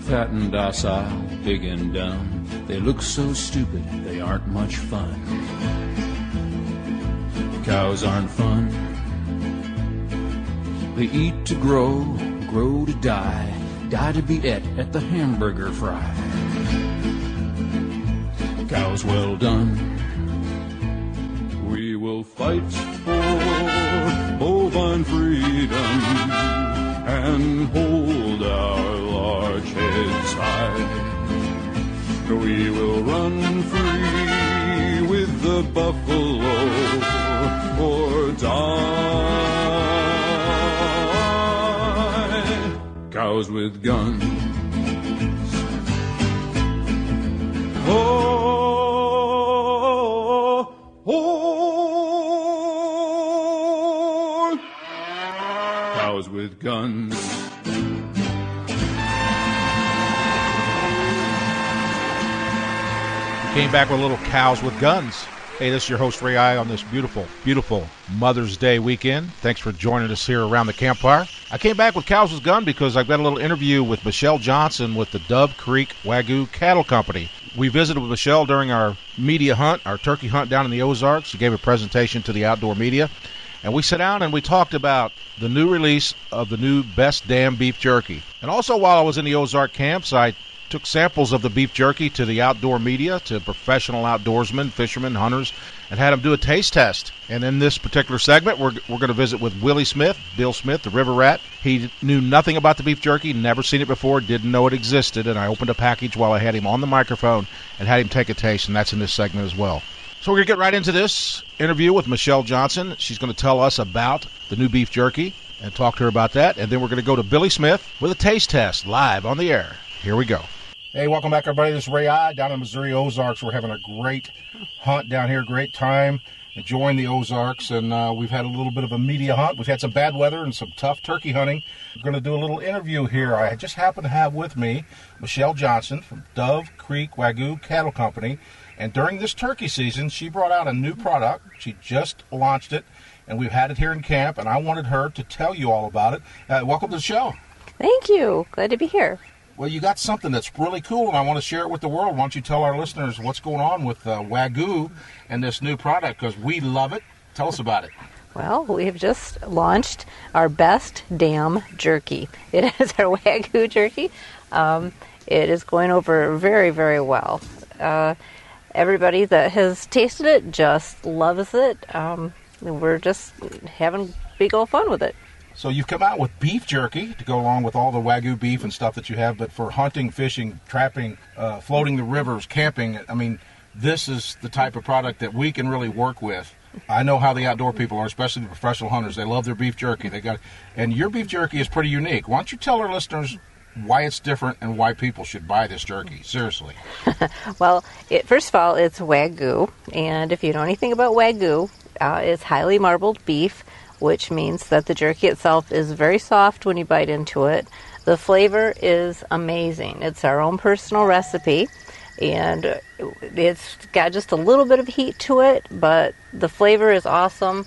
fat and docile, big and dumb. They look so stupid, they aren't much fun. Cows aren't fun. They eat to grow, grow to die, die to be ate at the hamburger fry. Cows well done. We will fight for bovine freedom and hold our large heads high. We will run free with the buffalo or die. Cows with guns. Oh, oh, cows with guns. Came back with a little Cows with Guns. Hey, this is your host, Ray I, on this beautiful, beautiful Mother's Day weekend. Thanks for joining us here around the campfire. I came back with Cows with Guns because I've got a little interview with Michelle Johnson with the Dove Creek Wagyu Cattle Company. We visited with Michelle during our media hunt, our turkey hunt down in the Ozarks. She gave a presentation to the outdoor media. And we sat down and we talked about the new release of the new Best Damn Beef Jerky. And also while I was in the Ozark camps, I took samples of the beef jerky to the outdoor media, to professional outdoorsmen, fishermen, hunters, and had them do a taste test. And in this particular segment, we're going to visit with Willie Smith, Bill Smith, the River Rat. He knew nothing about the beef jerky, never seen it before, didn't know it existed, and I opened a package while I had him on the microphone and had him take a taste, and that's in this segment as well. So we're going to get right into this interview with Michelle Johnson. She's going to tell us about the new beef jerky and talk to her about that. And then we're going to go to Billy Smith with a taste test live on the air. Here we go. Hey, welcome back, everybody. This is Ray I down in Missouri Ozarks. We're having a great hunt down here, great time, enjoying the Ozarks, and we've had a little bit of a media hunt. We've had some bad weather and some tough turkey hunting. We're going to do a little interview here. I just happen to have with me Michelle Johnson from Dove Creek Wagyu Cattle Company, and during this turkey season, she brought out a new product. She just launched it, and we've had it here in camp, and I wanted her to tell you all about it. Welcome to the show. Thank you. Glad to be here. Well, you got something that's really cool, and I want to share it with the world. Why don't you tell our listeners what's going on with Wagyu and this new product, because we love it. Tell us about it. Well, we have just launched our Best Damn Jerky. It is our Wagyu jerky. It is going over very, very well. Everybody that has tasted it just loves it. We're just having big old fun with it. So you've come out with beef jerky to go along with all the Wagyu beef and stuff that you have, but for hunting, fishing, trapping, floating the rivers, camping, I mean, this is the type of product that we can really work with. I know how the outdoor people are, especially the professional hunters. They love their beef jerky. And your beef jerky is pretty unique. Why don't you tell our listeners why it's different and why people should buy this jerky? Seriously. Well, first of all, it's Wagyu, and if you know anything about Wagyu, it's highly marbled beef, which means that the jerky itself is very soft when you bite into it. The flavor is amazing. It's our own personal recipe, and it's got just a little bit of heat to it, but the flavor is awesome.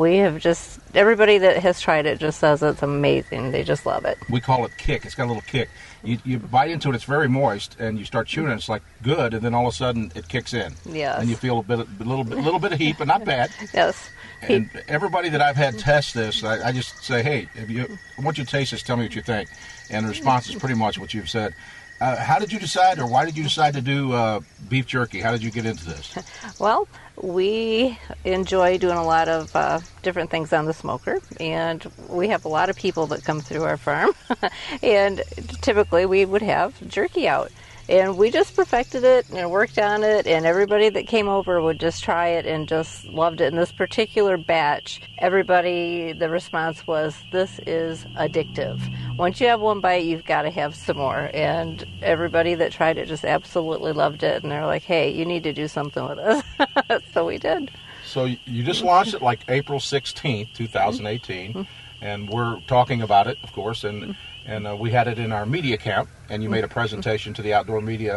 Everybody that has tried it just says it's amazing. They just love it. We call it kick. It's got a little kick. You bite into it, it's very moist, and you start chewing it, it's like good, and then all of a sudden it kicks in. Yes. And you feel a little bit of heat, but not bad. Yes. And everybody that I've had test this, I just say, hey, I want you to taste this, tell me what you think. And the response is pretty much what you've said. How did you decide, or why did you decide to do beef jerky? How did you get into this? Well, we enjoy doing a lot of different things on the smoker, and we have a lot of people that come through our farm, and typically we would have jerky out. And we just perfected it and worked on it, and everybody that came over would just try it and just loved it. In this particular batch, the response was, this is addictive. Once you have one bite, you've got to have some more. And everybody that tried it just absolutely loved it, and they're like, hey, you need to do something with this. So we did. So you just launched it like April 16th, 2018, and we're talking about it, of course, and we had it in our media camp, and you made a presentation to the outdoor media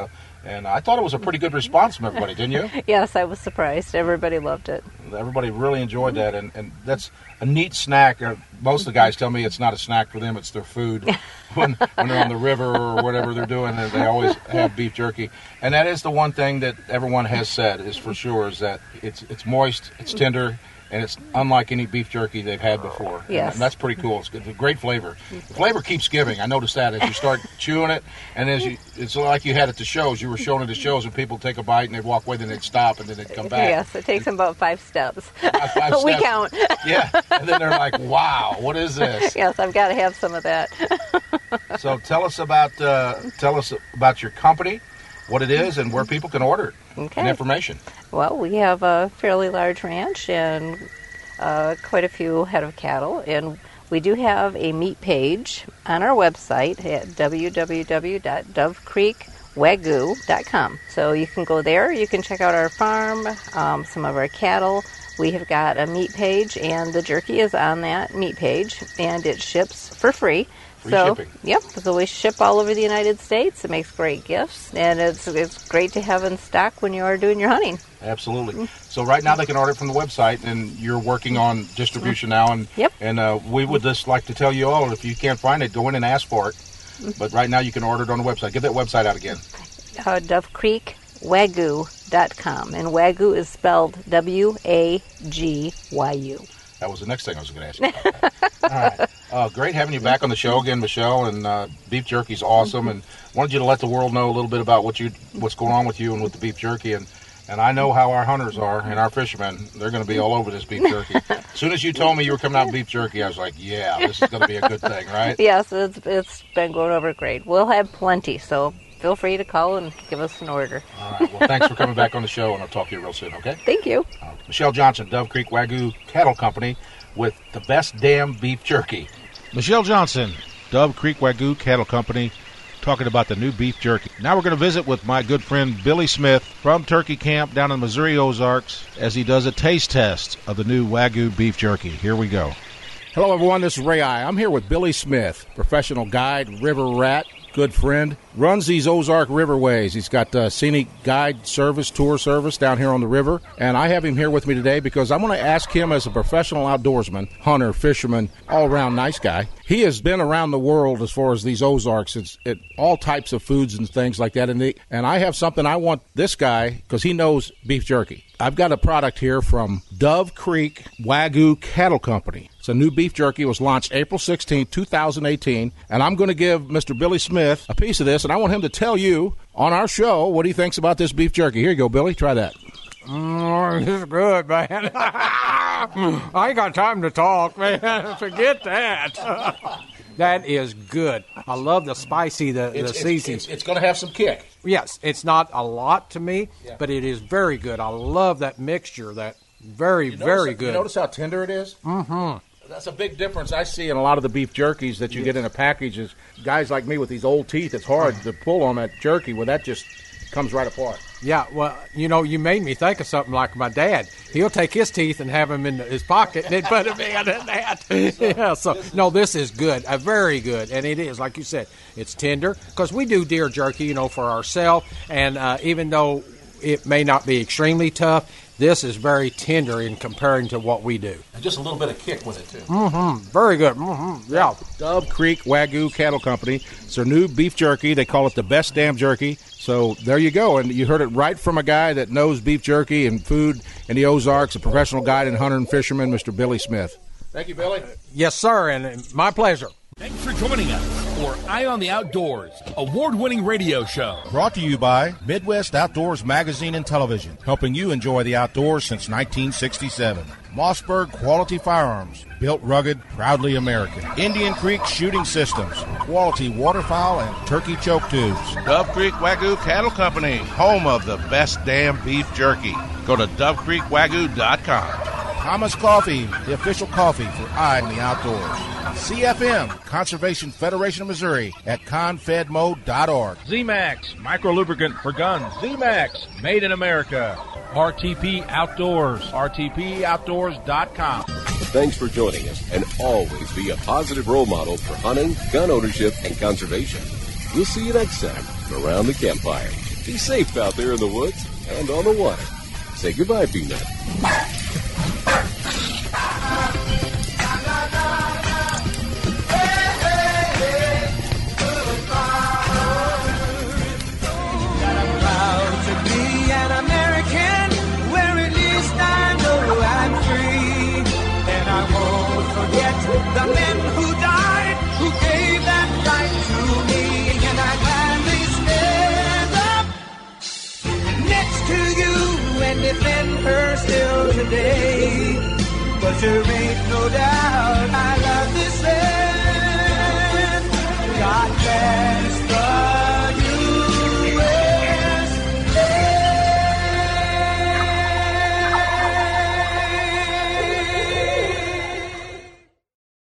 And I thought it was a pretty good response from everybody, didn't you? Yes, I was surprised. Everybody loved it. Everybody really enjoyed that, and that's a neat snack. Most of the guys tell me it's not a snack for them, it's their food. when they're on the river or whatever they're doing, they always have beef jerky. And that is the one thing that everyone has said, is for sure, is that it's moist, it's tender, and it's unlike any beef jerky they've had before. Yes. And that's pretty cool. It's a great flavor. The flavor keeps giving. I noticed that as you start chewing it, and it's like you had at the shows. You were showing it at shows, and people take a bite, and they'd walk away, then they'd stop, and then they'd come back. Yes, it takes them about 5 steps. About 5 steps. We count. Yeah, and then they're like, wow, what is this? Yes, I've got to have some of that. So tell us about your company, what it is, and where people can order it, Okay. and information. Well, we have a fairly large ranch and quite a few head of cattle, and we do have a meat page on our website at www.dovecreekwagyu.com. So you can go there, you can check out our farm, some of our cattle. We have got a meat page, and the jerky is on that meat page, and it ships for free. Free shipping. Yep. So we ship all over the United States. It makes great gifts, and it's great to have in stock when you are doing your hunting. Absolutely. So right now they can order it from the website, and you're working on distribution now. And Yep. And we would just like to tell you all, if you can't find it, go in and ask for it. But right now you can order it on the website. Give that website out again. DoveCreekWagyu.com, and Wagyu is spelled W-A-G-Y-U. That was the next thing I was going to ask you about. All right. Great having you back on the show again, Michelle. And beef jerky's awesome. And wanted you to let the world know a little bit about what's going on with you and with the beef jerky. And I know how our hunters are and our fishermen. They're going to be all over this beef jerky. As soon as you told me you were coming out with beef jerky, I was like, yeah, this is going to be a good thing, right? Yes, it's been going over great. We'll have plenty, so feel free to call and give us an order. All right. Well, thanks for coming back on the show, and I'll talk to you real soon, okay? Thank you. Michelle Johnson, Dove Creek Wagyu Cattle Company, with the best damn beef jerky. Michelle Johnson, Dove Creek Wagyu Cattle Company, talking about the new beef jerky. Now we're going to visit with my good friend Billy Smith from Turkey Camp down in the Missouri Ozarks as he does a taste test of the new Wagyu beef jerky. Here we go. Hello, everyone. This is Ray I. I'm here with Billy Smith, professional guide, river rat, good friend, runs these Ozark riverways. He's got scenic guide service, tour service down here on the river, and I have him here with me today because I'm going to ask him, as a professional outdoorsman, hunter, fisherman, all-around nice guy. He has been around the world as far as these Ozarks. It's all types of foods and things like that, and I have something I want this guy, because he knows beef jerky. I've got a product here from Dove Creek Wagyu Cattle Company. It's a new beef jerky. It was launched April 16, 2018, and I'm going to give Mr. Billy Smith a piece of this, and I want him to tell you on our show what he thinks about this beef jerky. Here you go, Billy. Try that. This is good, man. I ain't got time to talk, man. Forget that. That is good. I love the spicy, the seasoning. It's going to have some kick. Yes, it's not a lot to me, but it is very good. I love that mixture. That very good. You notice how tender it is? Mm-hmm. That's a big difference I see in a lot of the beef jerkies that you get in a package. Is guys like me with these old teeth, it's hard to pull on that jerky where that just comes right apart. Yeah, well, you made me think of something like my dad. He'll take his teeth and have them in his pocket and then put them in that. Yeah, so, no, this is good, very good. And it is, like you said, it's tender. Because we do deer jerky, for ourselves. And even though it may not be extremely tough, this is very tender in comparing to what we do. And just a little bit of kick with it, too. Mm-hmm. Very good. Mm-hmm. Yeah. Dove Creek Wagyu Cattle Company. It's their new beef jerky. They call it the best damn jerky. So there you go. And you heard it right from a guy that knows beef jerky and food in the Ozarks, a professional guide and hunter and fisherman, Mr. Billy Smith. Thank you, Billy. Yes, sir, and my pleasure. Thanks for joining us for Eye on the Outdoors, award-winning radio show. Brought to you by Midwest Outdoors Magazine and Television, helping you enjoy the outdoors since 1967. Mossberg Quality Firearms, built rugged, proudly American. Indian Creek Shooting Systems, quality waterfowl and turkey choke tubes. Dove Creek Wagyu Cattle Company, home of the best damn beef jerky. Go to DoveCreekWagyu.com. Thomas Coffee, the official coffee for Eye in the Outdoors. CFM, Conservation Federation of Missouri, at confedmo.org. Z-Max, micro-lubricant for guns. Z-Max, made in America. RTP Outdoors, rtpoutdoors.com. Thanks for joining us, and always be a positive role model for hunting, gun ownership, and conservation. We'll see you next time around the campfire. Be safe out there in the woods and on the water. Say goodbye, Peanut. The men who died, who gave that right to me, and I gladly stand up next to you and defend her still today. 'Cause there ain't no doubt I love this land.